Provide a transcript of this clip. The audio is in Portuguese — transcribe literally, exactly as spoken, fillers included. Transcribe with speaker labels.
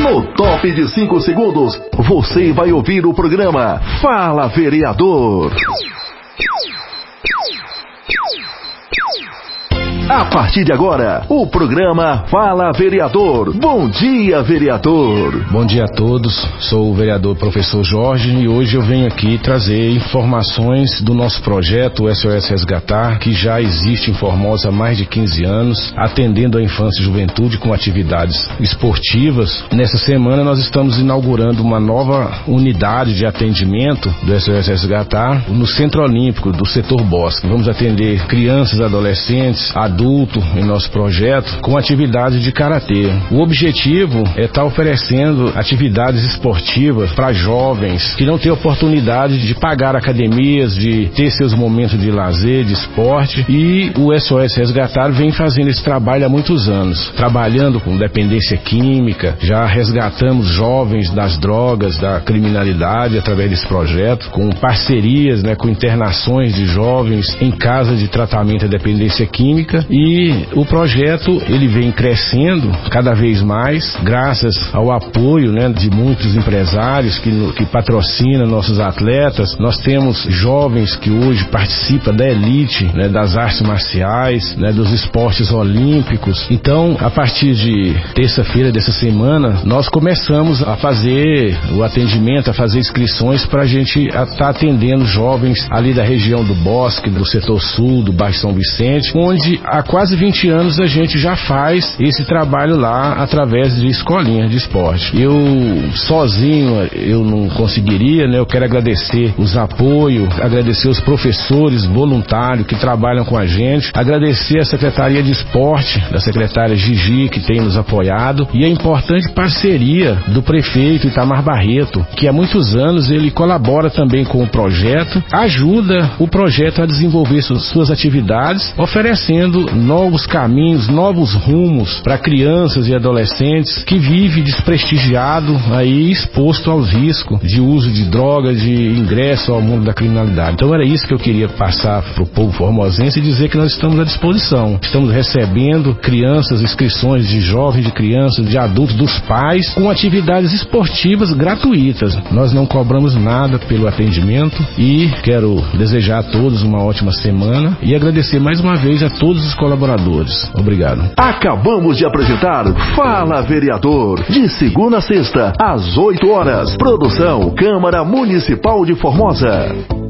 Speaker 1: No top de cinco segundos, você vai ouvir o programa Fala Vereador. A partir de agora, o programa Fala Vereador. Bom dia, vereador.
Speaker 2: Bom dia a todos. Sou o vereador professor Jorge e hoje eu venho aqui trazer informações do nosso projeto S O S Resgatar, que já existe em Formosa há mais de quinze anos, atendendo a infância e juventude com atividades esportivas. Nessa semana nós estamos inaugurando uma nova unidade de atendimento do S O S Resgatar no Centro Olímpico do setor Bosque. Vamos atender crianças, adolescentes, adultos, adulto em nosso projeto com atividades de karatê. O objetivo é estar oferecendo atividades esportivas para jovens que não têm oportunidade de pagar academias, de ter seus momentos de lazer, de esporte, e o S O S Resgatar vem fazendo esse trabalho há muitos anos, trabalhando com dependência química. Já resgatamos jovens das drogas, da criminalidade através desse projeto, com parcerias, né, com internações de jovens em casa de tratamento à dependência química. E o projeto ele vem crescendo cada vez mais, graças ao apoio, né, de muitos empresários que, que patrocinam nossos atletas. Nós temos jovens que hoje participam da elite, né, das artes marciais, né, dos esportes olímpicos. Então, a partir de terça-feira dessa semana, nós começamos a fazer o atendimento, a fazer inscrições para a gente estar atendendo jovens ali da região do Bosque, do setor sul, do Baixo São Vicente, onde há quase vinte anos a gente já faz esse trabalho lá através de escolinhas de esporte. Eu sozinho eu não conseguiria, né? Eu quero agradecer os apoios, agradecer os professores voluntários que trabalham com a gente, agradecer a Secretaria de Esporte, da secretária Gigi, que tem nos apoiado, e a importante parceria do prefeito Itamar Barreto, que há muitos anos ele colabora também com o projeto, ajuda o projeto a desenvolver suas atividades, oferecendo novos caminhos, novos rumos para crianças e adolescentes que vivem desprestigiado, aí exposto aos riscos de uso de drogas, de ingresso ao mundo da criminalidade. Então era isso que eu queria passar para o povo formosense e dizer que nós estamos à disposição. Estamos recebendo crianças, inscrições de jovens, de crianças, de adultos, dos pais, com atividades esportivas gratuitas. Nós não cobramos nada pelo atendimento e quero desejar a todos uma ótima semana e agradecer mais uma vez a todos os colaboradores. Obrigado.
Speaker 1: Acabamos de apresentar Fala Vereador, de segunda a sexta, às oito horas. Produção Câmara Municipal de Formosa.